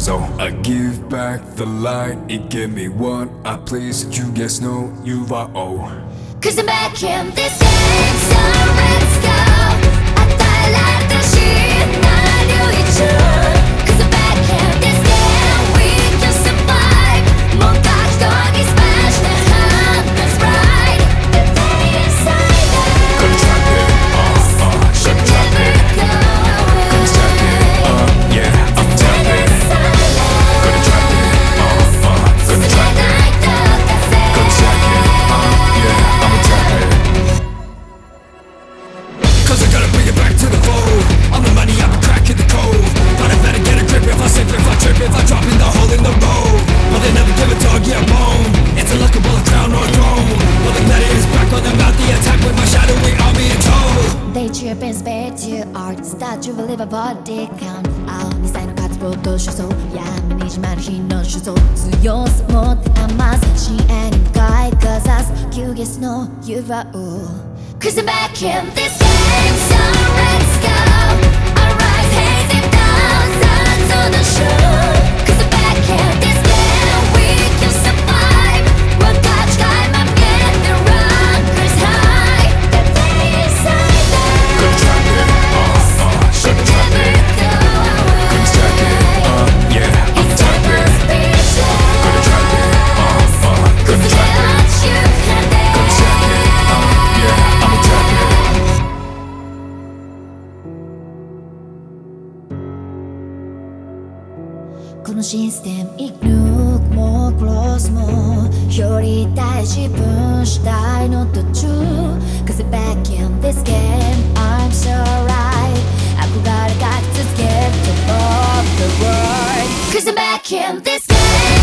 So I give back the light, it gave me what I please. You guys know you are all. Cause I'm back in this game, so let's go. 아따라듯이 나를 잊어. Cause I'm back in this game, we can survive. 뭔가 거기 smash the hunters right. The day inside us. Gonna trap it, Should gonna trap never it, go away. gonna stack it, yeah, I'm tap it. Gonna trap it, gonna trap it, gonna stack it, yeah, I'ma trap it. Cause I gotta bring it back to the fold. I'm the money, I'm a crack in the code. But I better get a grip if I slip, if I trip, if I drop in the hole in the road. But they never give a dog, yeah, a bone. It's a lucky bullet, crown or a throne. Well, the meta is back on the mouth, the attack with my shadowy army and told. They trip and spit you art. Start you believe a body count. ミサイの活動と主張闇にじまる日の主張強さ持って余す支援に向かいかざす休日の UFO Cause I'm back in this game, so let's go. Alright, hazing thousands on the show. Cause I'm back in this game, we can survive. What got time, I'm getting rockers high. The day inside us. Gonna trap it, Should gonna trap never it, go away. gonna stack it, yeah, I'm It's tap it. speechless. Gonna trap it, gonna trap it, Without you, can't gonna stack it, yeah, I'ma trap it. このシステム生き抜くもクロスもより大自分主体の途中 Cause I'm back in this game I'm so right 憧れが続ける Top of the world Cause I'm back in this game